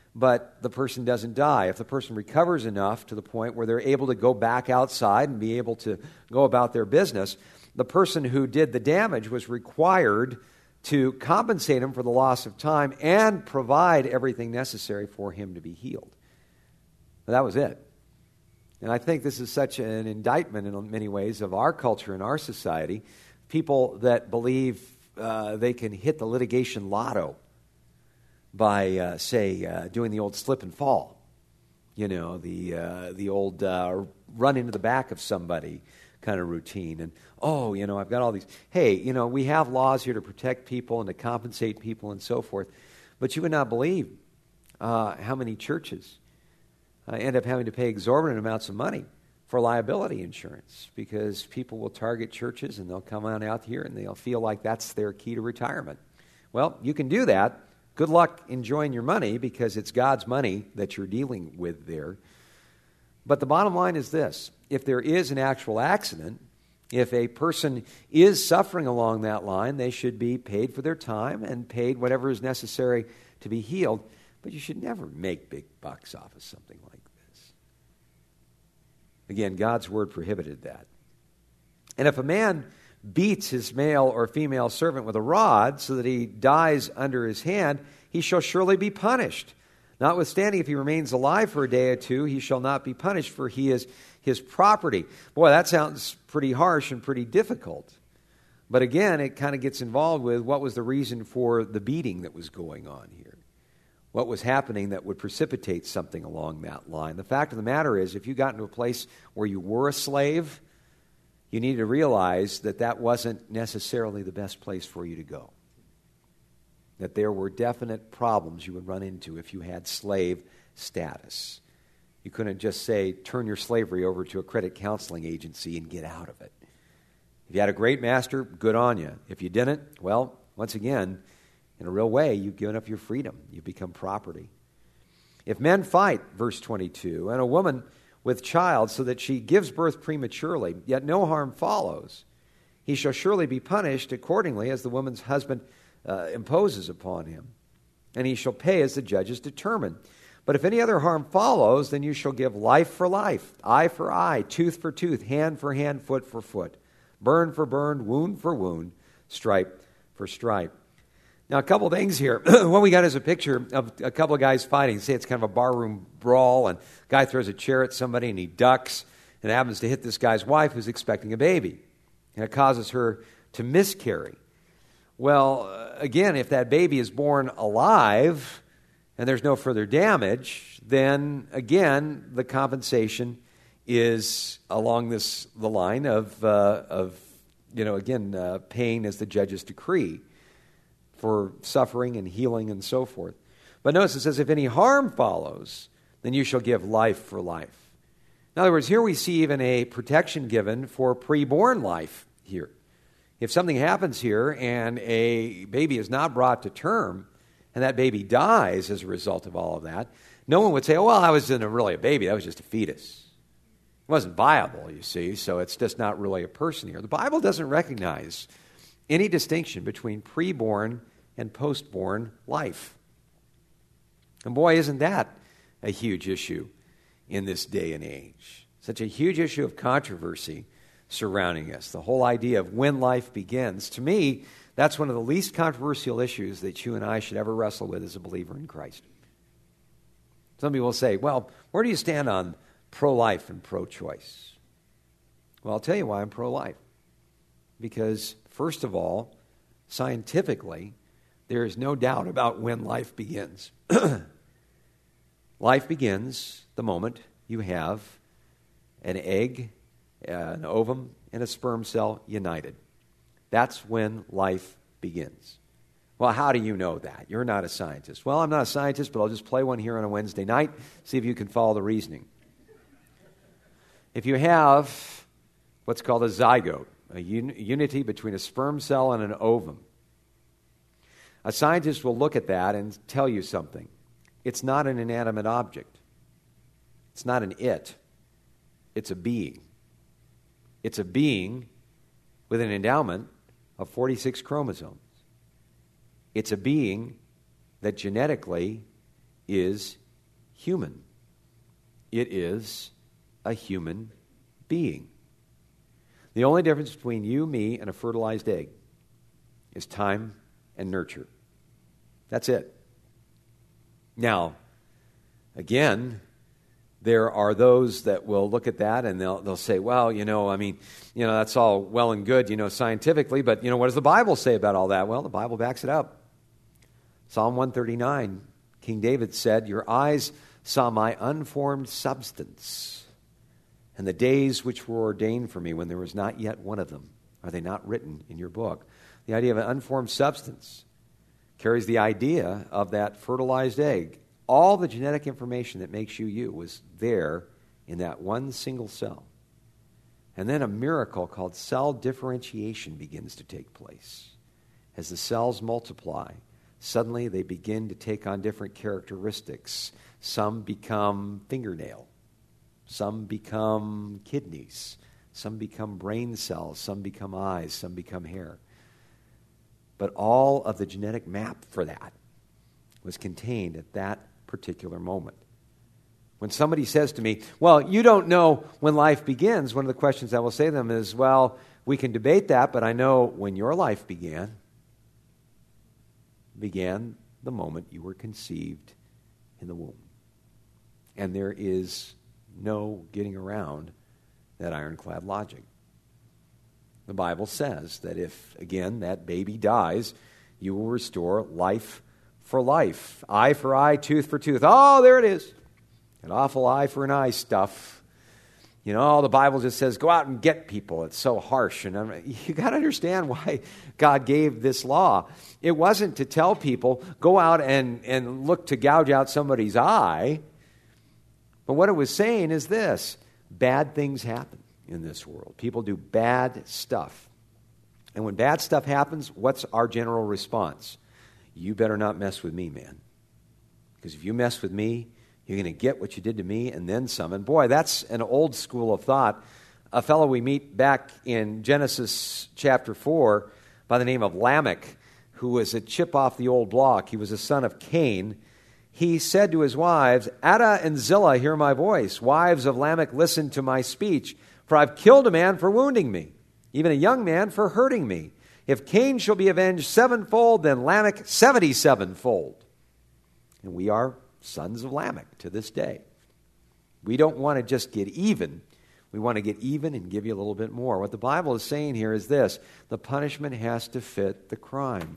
but the person doesn't die. If the person recovers enough to the point where they're able to go back outside and be able to go about their business, the person who did the damage was required to compensate him for the loss of time and provide everything necessary for him to be healed. But that was it. And I think this is such an indictment in many ways of our culture and our society. People that believe uh, they can hit the litigation lotto by, uh, say, uh, doing the old slip and fall. You know, the, uh, the old uh, run into the back of somebody kind of routine. And, oh, you know, I've got all these. Hey, you know, we have laws here to protect people and to compensate people and so forth. But you would not believe uh, how many churches uh, end up having to pay exorbitant amounts of money for liability insurance, because people will target churches and they'll come on out here and they'll feel like that's their key to retirement. Well, you can do that. Good luck enjoying your money, because it's God's money that you're dealing with there. But the bottom line is this: if there is an actual accident, if a person is suffering along that line, they should be paid for their time and paid whatever is necessary to be healed. But you should never make big bucks off of something like this. Again, God's word prohibited that. And if a man beats his male or female servant with a rod so that he dies under his hand, he shall surely be punished. Notwithstanding, if he remains alive for a day or two, he shall not be punished, for he is his property. Boy, that sounds pretty harsh and pretty difficult. But again, it kind of gets involved with what was the reason for the beating that was going on here. What was happening that would precipitate something along that line. The fact of the matter is, if you got into a place where you were a slave, you need to realize that that wasn't necessarily the best place for you to go. That there were definite problems you would run into if you had slave status. You couldn't just say, turn your slavery over to a credit counseling agency and get out of it. If you had a great master, good on you. If you didn't, well, once again, in a real way, you've given up your freedom. You've become property. If men fight, verse twenty-two, and a woman with child, so that she gives birth prematurely, yet no harm follows, he shall surely be punished accordingly as the woman's husband uh, imposes upon him, and he shall pay as the judges determine. But if any other harm follows, then you shall give life for life, eye for eye, tooth for tooth, hand for hand, foot for foot, burn for burn, wound for wound, stripe for stripe. Now, a couple things here. What we got is a picture of a couple of guys fighting. Say it's kind of a barroom brawl, and a guy throws a chair at somebody, and he ducks, and it happens to hit this guy's wife who's expecting a baby, and it causes her to miscarry. Well, again, if that baby is born alive and there's no further damage, then, again, the compensation is along this the line of, uh, of you know, again, uh, paying as the judge's decree for suffering and healing and so forth. But notice it says, if any harm follows, then you shall give life for life. In other words, here we see even a protection given for preborn life here. If something happens here and a baby is not brought to term, and that baby dies as a result of all of that, no one would say, oh, well, I wasn't really a baby, that was just a fetus. It wasn't viable, you see, so it's just not really a person here. The Bible doesn't recognize any distinction between preborn and postborn life. And boy, isn't that a huge issue in this day and age. Such a huge issue of controversy surrounding us. The whole idea of when life begins. To me, that's one of the least controversial issues that you and I should ever wrestle with as a believer in Christ. Some people will say, well, where do you stand on pro-life and pro-choice? Well, I'll tell you why I'm pro-life. Because, first of all, scientifically, there is no doubt about when life begins. Life begins the moment you have an egg, uh, an ovum, and a sperm cell united. That's when life begins. Well, how do you know that? You're not a scientist. Well, I'm not a scientist, but I'll just play one here on a Wednesday night, see if you can follow the reasoning. If you have what's called a zygote, a un- unity between a sperm cell and an ovum, a scientist will look at that and tell you something. It's not an inanimate object. It's not an it. It's a being. It's a being with an endowment of forty-six chromosomes. It's a being that genetically is human. It is a human being. The only difference between you, me, and a fertilized egg is time and nurture. That's it. Now, again, there are those that will look at that and they'll they'll say, well, you know, I mean, you know, that's all well and good, you know, scientifically, but, you know, what does the Bible say about all that? Well, the Bible backs it up. Psalm one thirty-nine, King David said, your eyes saw my unformed substance, and the days which were ordained for me when there was not yet one of them. Are they not written in your book? The idea of an unformed substance carries the idea of that fertilized egg. All the genetic information that makes you you was there in that one single cell. And then a miracle called cell differentiation begins to take place. As the cells multiply, suddenly they begin to take on different characteristics. Some become fingernail. Some become kidneys. Some become brain cells. Some become eyes. Some become hair. But all of the genetic map for that was contained at that particular moment. When somebody says to me, well, you don't know when life begins, one of the questions I will say to them is, well, we can debate that, but I know when your life began, began the moment you were conceived in the womb. And there is no getting around that ironclad logic. The Bible says that if, again, that baby dies, you will restore life for life. Eye for eye, tooth for tooth. Oh, there it is. An awful eye for an eye stuff. You know, the Bible just says, go out and get people. It's so harsh. And I'm, you got to understand why God gave this law. It wasn't to tell people, go out and, and look to gouge out somebody's eye. But what it was saying is this: bad things happen in this world. People do bad stuff. And when bad stuff happens, what's our general response? You better not mess with me, man. Because if you mess with me, you're going to get what you did to me and then some. And boy, that's an old school of thought. A fellow we meet back in Genesis chapter four by the name of Lamech, who was a chip off the old block. He was a son of Cain. He said to his wives, Adah and Zillah, hear my voice. Wives of Lamech, listen to my speech. For I've killed a man for wounding me, even a young man for hurting me. If Cain shall be avenged sevenfold, then Lamech seventy-sevenfold. And we are sons of Lamech to this day. We don't want to just get even. We want to get even and give you a little bit more. What the Bible is saying here is this: the punishment has to fit the crime.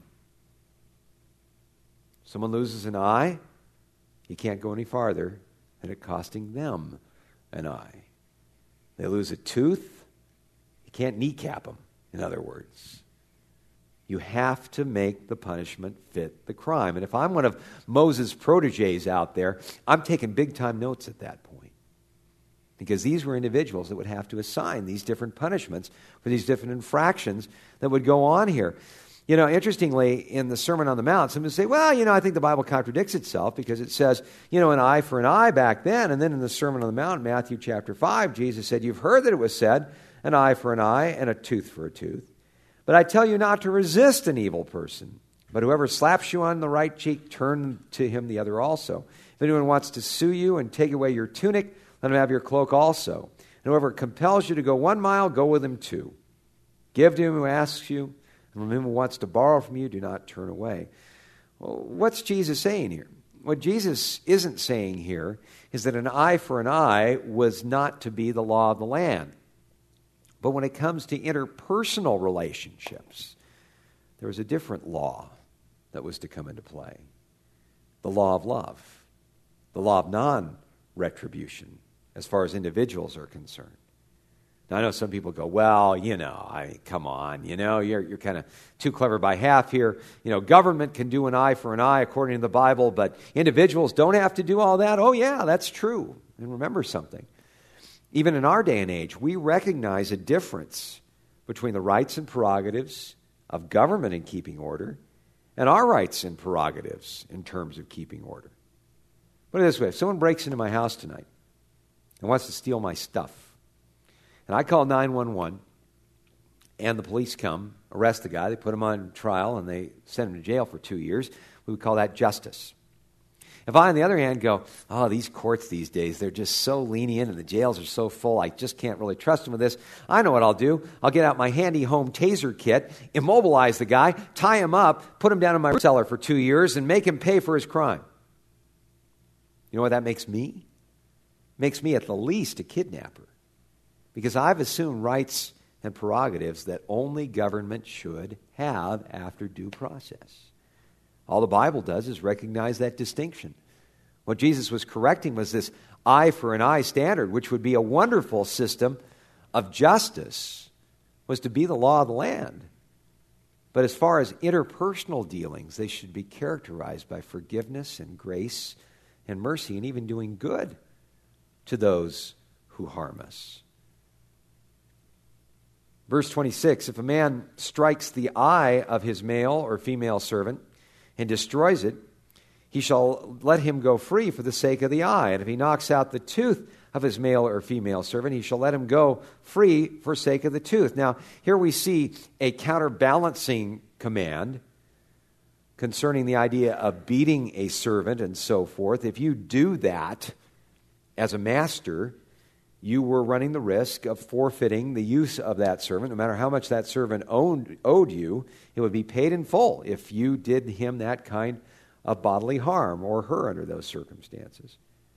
Someone loses an eye, you can't go any farther than it costing them an eye. They lose a tooth, you can't kneecap them, in other words. You have to make the punishment fit the crime. And if I'm one of Moses' protégés out there, I'm taking big-time notes at that point. Because these were individuals that would have to assign these different punishments for these different infractions that would go on here. You know, interestingly, in the Sermon on the Mount, some would say, well, you know, I think the Bible contradicts itself because it says, you know, an eye for an eye back then. And then in the Sermon on the Mount, Matthew chapter five, Jesus said, you've heard that it was said, an eye for an eye and a tooth for a tooth. But I tell you not to resist an evil person. But whoever slaps you on the right cheek, turn to him the other also. If anyone wants to sue you and take away your tunic, let him have your cloak also. And whoever compels you to go one mile, go with him two. Give to him who asks you, and from him who wants to borrow from you, do not turn away. Well, what's Jesus saying here? What Jesus isn't saying here is that an eye for an eye was not to be the law of the land. But when it comes to interpersonal relationships, there was a different law that was to come into play. The law of love. The law of non-retribution as far as individuals are concerned. Now, I know some people go, well, you know, I come on, you know, you're you're kind of too clever by half here. You know, government can do an eye for an eye according to the Bible, but individuals don't have to do all that. Oh, yeah, that's true. And remember something. Even in our day and age, we recognize a difference between the rights and prerogatives of government in keeping order and our rights and prerogatives in terms of keeping order. Put it this way: if someone breaks into my house tonight and wants to steal my stuff, and I call nine one one, and the police come, arrest the guy, they put him on trial, and they send him to jail for two years, we would call that justice. If I, on the other hand, go, oh, these courts these days, they're just so lenient and the jails are so full, I just can't really trust them with this. I know what I'll do. I'll get out my handy home taser kit, immobilize the guy, tie him up, put him down in my cellar for two years, and make him pay for his crime. You know what that makes me? It makes me at the least a kidnapper. Because I've assumed rights and prerogatives that only government should have after due process. All the Bible does is recognize that distinction. What Jesus was correcting was this eye for an eye standard, which would be a wonderful system of justice, was to be the law of the land. But as far as interpersonal dealings, they should be characterized by forgiveness and grace and mercy, and even doing good to those who harm us. Verse twenty-six, if a man strikes the eye of his male or female servant and destroys it, he shall let him go free for the sake of the eye. And if he knocks out the tooth of his male or female servant, he shall let him go free for sake of the tooth. Now, here we see a counterbalancing command concerning the idea of beating a servant and so forth. If you do that as a master, you were running the risk of forfeiting the use of that servant. No matter how much that servant owned, owed you, it would be paid in full if you did him that kind of bodily harm, or her under those circumstances.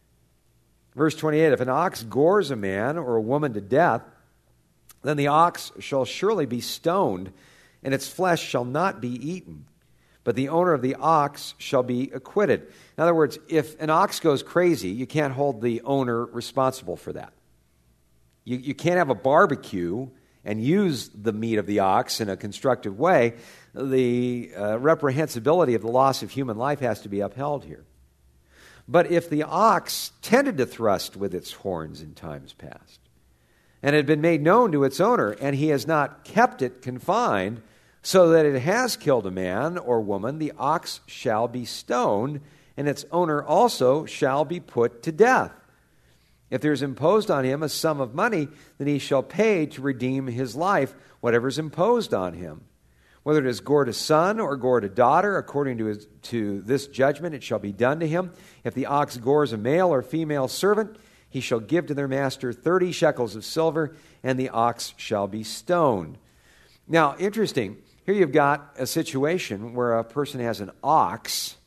Verse twenty-eight, if an ox gores a man or a woman to death, then the ox shall surely be stoned, and its flesh shall not be eaten. But the owner of the ox shall be acquitted. In other words, if an ox goes crazy, you can't hold the owner responsible for that. You, you can't have a barbecue and use the meat of the ox in a constructive way. The uh, reprehensibility of the loss of human life has to be upheld here. But if the ox tended to thrust with its horns in times past, and had been made known to its owner, and he has not kept it confined, so that it has killed a man or woman, the ox shall be stoned, and its owner also shall be put to death. If there is imposed on him a sum of money, then he shall pay to redeem his life whatever is imposed on him. Whether it is gored a son or gored a daughter, according to, his, to this judgment, it shall be done to him. If the ox gores a male or female servant, he shall give to their master thirty shekels of silver, and the ox shall be stoned. Now, interesting, here you've got a situation where a person has an ox,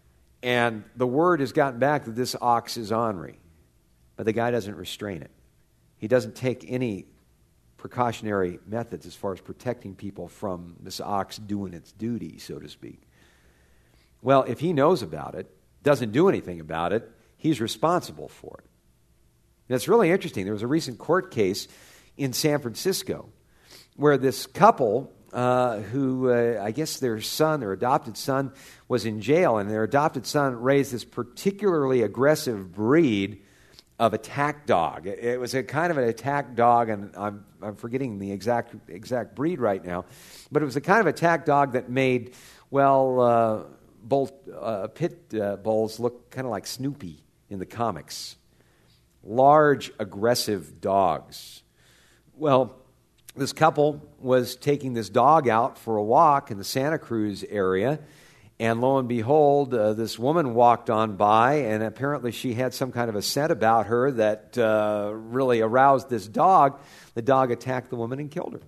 and the word has gotten back that this ox is ornery. But the guy doesn't restrain it. He doesn't take any precautionary methods as far as protecting people from this ox doing its duty, so to speak. Well, if he knows about it, doesn't do anything about it, he's responsible for it. And it's really interesting. There was a recent court case in San Francisco where this couple uh, who, uh, I guess their son, their adopted son, was in jail, and their adopted son raised this particularly aggressive breed of attack dog. It was a kind of an attack dog, and I'm I'm forgetting the exact exact breed right now, but it was a kind of attack dog that made, well, uh, bull, uh, pit uh, bulls look kind of like Snoopy in the comics. Large, aggressive dogs. Well, this couple was taking this dog out for a walk in the Santa Cruz area, and lo and behold, uh, this woman walked on by, and apparently she had some kind of a scent about her that uh, really aroused this dog. The dog attacked the woman and killed her.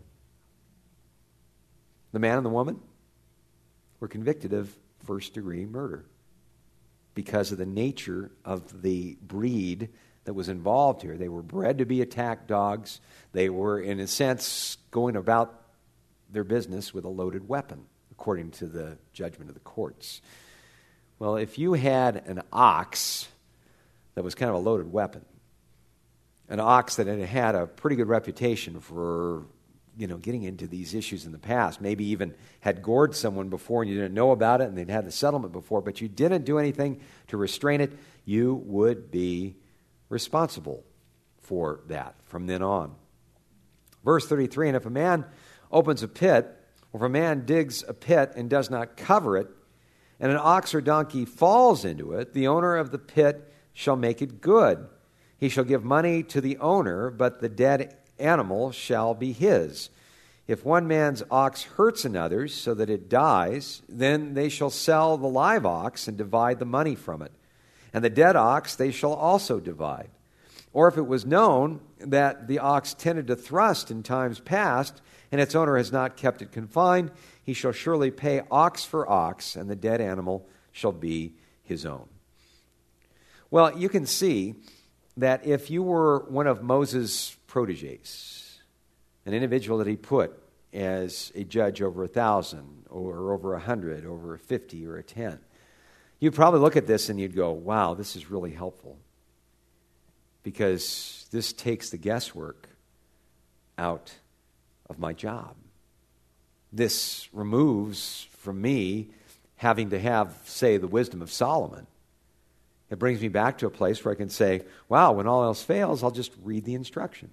The man and the woman were convicted of first-degree murder because of the nature of the breed that was involved here. They were bred to be attack dogs. They were, in a sense, going about their business with a loaded weapon, according to the judgment of the courts. Well, if you had an ox that was kind of a loaded weapon, an ox that had had a pretty good reputation for, you know, getting into these issues in the past, maybe even had gored someone before and you didn't know about it, and they'd had the settlement before, but you didn't do anything to restrain it, you would be responsible for that from then on. Verse thirty-three, and if a man opens a pit, or if a man digs a pit and does not cover it, and an ox or donkey falls into it, the owner of the pit shall make it good. He shall give money to the owner, but the dead animal shall be his. If one man's ox hurts another's so that it dies, then they shall sell the live ox and divide the money from it. and the dead ox they shall also divide. Or if it was known that the ox tended to thrust in times past, and its owner has not kept it confined, he shall surely pay ox for ox, and the dead animal shall be his own. Well, you can see that if you were one of Moses' proteges, an individual that he put as a judge over a thousand, or over a hundred, over a fifty, or a ten, you'd probably look at this and you'd go, wow, this is really helpful. Because this takes the guesswork out of my job. This removes from me having to have, say, the wisdom of Solomon. It brings me back to a place where I can say, wow, when all else fails, I'll just read the instructions.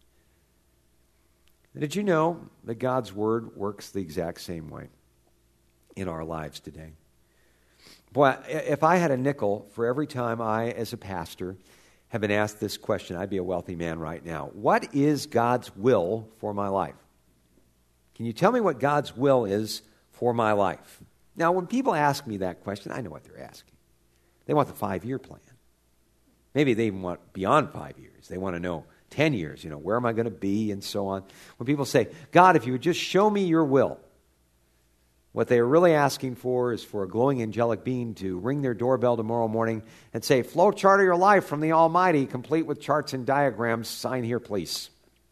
Did you know that God's Word works the exact same way in our lives today? Boy, if I had a nickel for every time I, as a pastor, have been asked this question, I'd be a wealthy man right now. What is God's will for my life? Can you tell me what God's will is for my life? Now, when people ask me that question, I know what they're asking. They want the five-year plan. Maybe they even want beyond five years. They want to know ten years, you know, where am I going to be and so on. When people say, God, if you would just show me your will, what they are really asking for is for a glowing angelic being to ring their doorbell tomorrow morning and say, flow chart of your life from the Almighty, complete with charts and diagrams, sign here, please.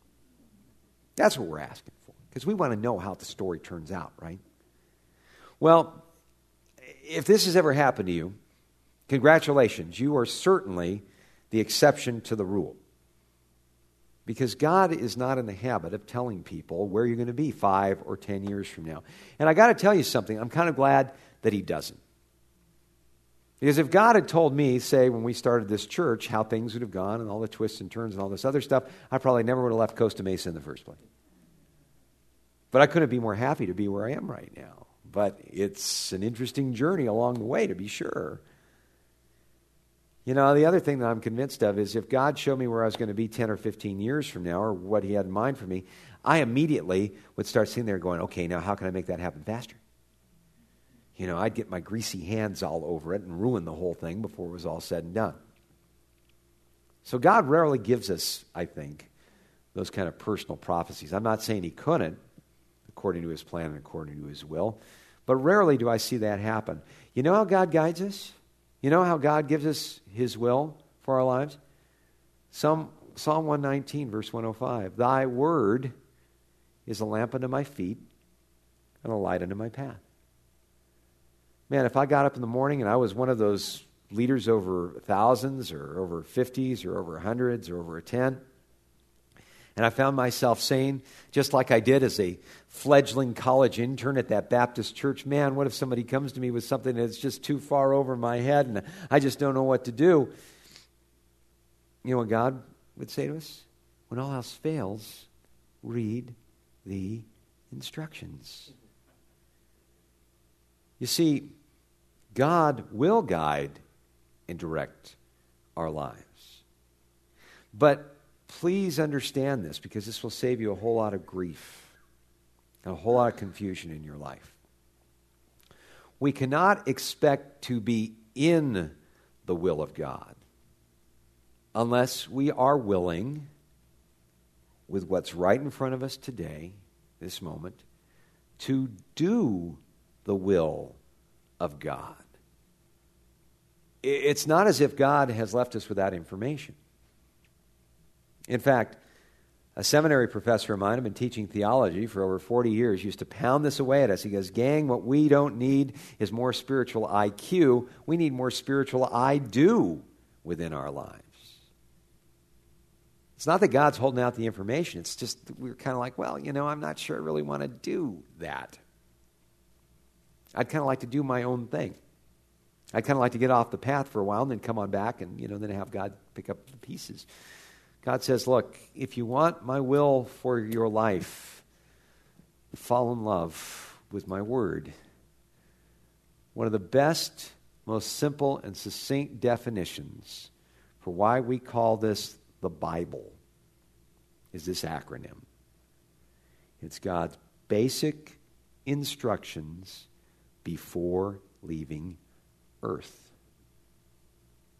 That's what we're asking for, because we want to know how the story turns out, right? Well, if this has ever happened to you, congratulations. You are certainly the exception to the rule. Because God is not in the habit of telling people where you're going to be five or ten years from now. And I got to tell you something, I'm kind of glad that he doesn't. Because if God had told me, say, when we started this church, how things would have gone and all the twists and turns and all this other stuff, I probably never would have left Costa Mesa in the first place. But I couldn't be more happy to be where I am right now. But it's an interesting journey along the way, to be sure. You know, the other thing that I'm convinced of is if God showed me where I was going to be ten or fifteen years from now, or what he had in mind for me, I immediately would start sitting there going, okay, now how can I make that happen faster? You know, I'd get my greasy hands all over it and ruin the whole thing before it was all said and done. So God rarely gives us, I think, those kind of personal prophecies. I'm not saying he couldn't, according to his plan and according to his will, but rarely do I see that happen. You know how God guides us? You know how God gives us his will for our lives? Psalm, Psalm one nineteen, verse one oh five. Thy word is a lamp unto my feet and a light unto my path. Man, if I got up in the morning and I was one of those leaders over thousands or over fifties or over hundreds or over a ten, and I found myself saying, just like I did as a fledgling college intern at that Baptist church, man, what if somebody comes to me with something that's just too far over my head and I just don't know what to do? You know what God would say to us? When all else fails, read the instructions. You see, God will guide and direct our lives. But please understand this, because this will save you a whole lot of grief and a whole lot of confusion in your life. We cannot expect to be in the will of God unless we are willing, with what's right in front of us today, this moment, to do the will of God. It's not as if God has left us without information. In fact, a seminary professor of mine, I've been teaching theology for over forty years, used to pound this away at us. He goes, gang, what we don't need is more spiritual I Q. We need more spiritual I do within our lives. It's not that God's holding out the information. It's just we're kind of like, well, you know, I'm not sure I really want to do that. I'd kind of like to do my own thing. I'd kind of like to get off the path for a while and then come on back and, you know, then have God pick up the pieces. God says, look, if you want my will for your life, fall in love with my word. One of the best, most simple and succinct definitions for why we call this the Bible is this acronym. It's God's basic instructions before leaving earth.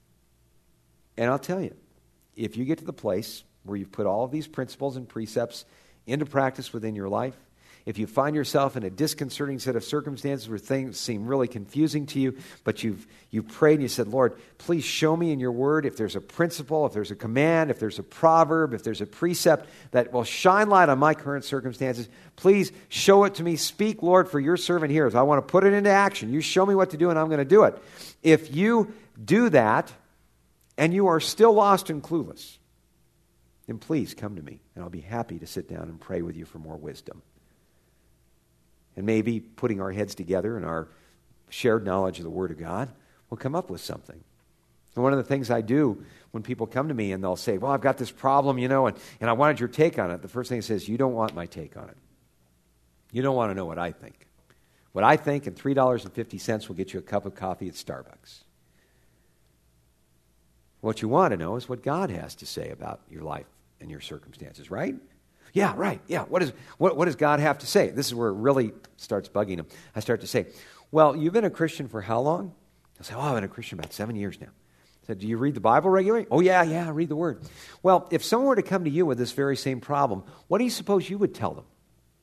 And I'll tell you, if you get to the place where you've put all of these principles and precepts into practice within your life, if you find yourself in a disconcerting set of circumstances where things seem really confusing to you, but you've you've prayed and you said, Lord, please show me in your word if there's a principle, if there's a command, if there's a proverb, if there's a precept that will shine light on my current circumstances, please show it to me. Speak, Lord, for your servant hears. I want to put it into action. You show me what to do and I'm going to do it. If you do that and you are still lost and clueless, then please come to me and I'll be happy to sit down and pray with you for more wisdom. And maybe putting our heads together and our shared knowledge of the Word of God will come up with something. And one of the things I do when people come to me and they'll say, well, I've got this problem, you know, and, and I wanted your take on it. The first thing it says, you don't want my take on it. You don't want to know what I think. What I think and three dollars and fifty cents will get you a cup of coffee at Starbucks. What you want to know is what God has to say about your life and your circumstances, right? Yeah, right. Yeah. What, is, what, what does God have to say? This is where it really starts bugging him. I start to say, well, you've been a Christian for how long? I say, oh, I've been a Christian about seven years now. I said, do you read the Bible regularly? Oh, yeah, yeah, I read the Word. Well, if someone were to come to you with this very same problem, what do you suppose you would tell them?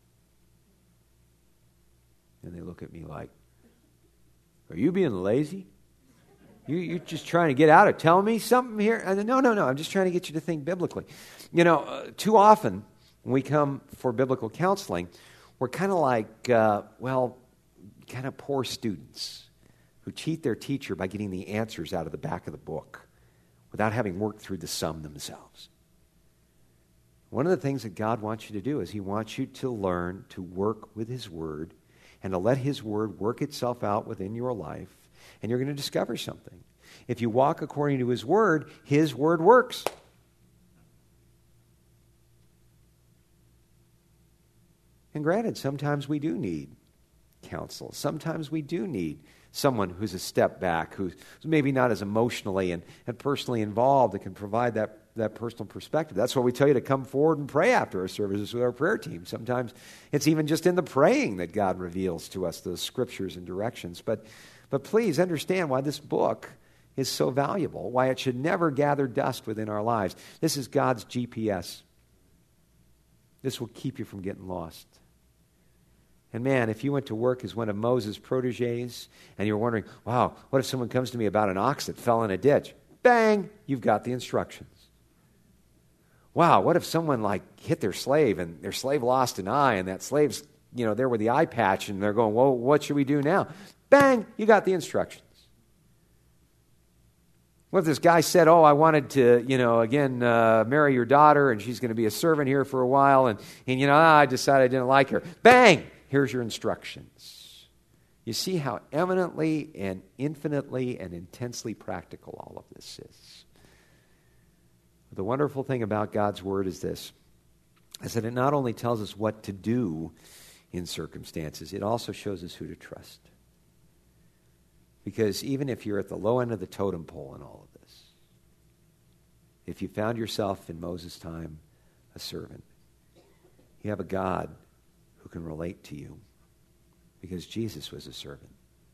And they look at me like, are you being lazy? You, you're just trying to get out of telling me something here? And no, no, no, I'm just trying to get you to think biblically. You know, uh, too often, when we come for biblical counseling, we're kind of like, uh, well, kind of poor students who cheat their teacher by getting the answers out of the back of the book without having worked through the sum themselves. One of the things that God wants you to do is He wants you to learn to work with His Word and to let His Word work itself out within your life, and you're going to discover something. If you walk according to His Word, His Word works. And granted, sometimes we do need counsel. Sometimes we do need someone who's a step back, who's maybe not as emotionally and, and personally involved that can provide that, that personal perspective. That's why we tell you to come forward and pray after our services with our prayer team. Sometimes it's even just in the praying that God reveals to us those scriptures and directions. But, but please understand why this book is so valuable, why it should never gather dust within our lives. This is God's G P S. This will keep you from getting lost. And man, if you went to work as one of Moses' proteges and you're wondering, wow, what if someone comes to me about an ox that fell in a ditch? Bang, you've got the instructions. Wow, what if someone like hit their slave and their slave lost an eye and that slave's, you know, there with the eye patch and they're going, well, what should we do now? Bang, you got the instructions. What if this guy said, oh, I wanted to, you know, again, uh, marry your daughter and she's going to be a servant here for a while and, and you know, I decided I didn't like her. Bang! Here's your instructions. You see how eminently and infinitely and intensely practical all of this is. The wonderful thing about God's Word is this, is that it not only tells us what to do in circumstances, it also shows us who to trust. Because even if you're at the low end of the totem pole in all of this, if you found yourself in Moses' time a servant, you have a God who can relate to you because Jesus was a servant,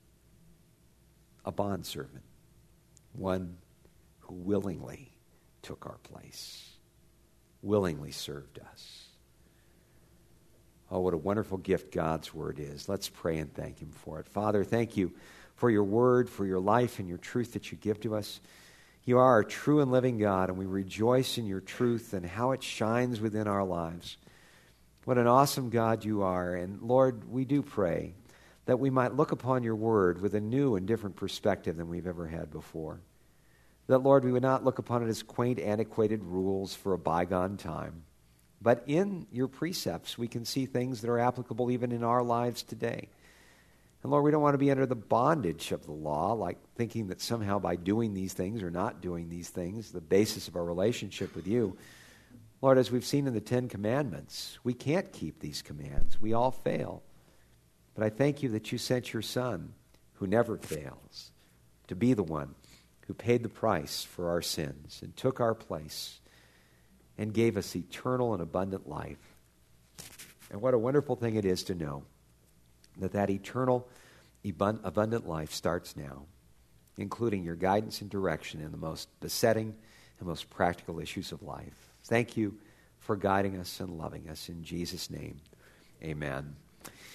a bondservant, one who willingly took our place, willingly served us. Oh, what a wonderful gift God's Word is. Let's pray and thank Him for it. Father, thank you for your Word, for your life and your truth that you give to us. You are our true and living God, and we rejoice in your truth and how it shines within our lives. What an awesome God you are. And Lord, we do pray that we might look upon your Word with a new and different perspective than we've ever had before. That, Lord, we would not look upon it as quaint, antiquated rules for a bygone time. But in your precepts, we can see things that are applicable even in our lives today. And Lord, we don't want to be under the bondage of the law, like thinking that somehow by doing these things or not doing these things, the basis of our relationship with you. Lord, as we've seen in the Ten Commandments, we can't keep these commands. We all fail. But I thank you that you sent your Son, who never fails, to be the one who paid the price for our sins and took our place and gave us eternal and abundant life. And what a wonderful thing it is to know that that eternal, abundant life starts now, including your guidance and direction in the most besetting and most practical issues of life. Thank you for guiding us and loving us. In Jesus' name, amen.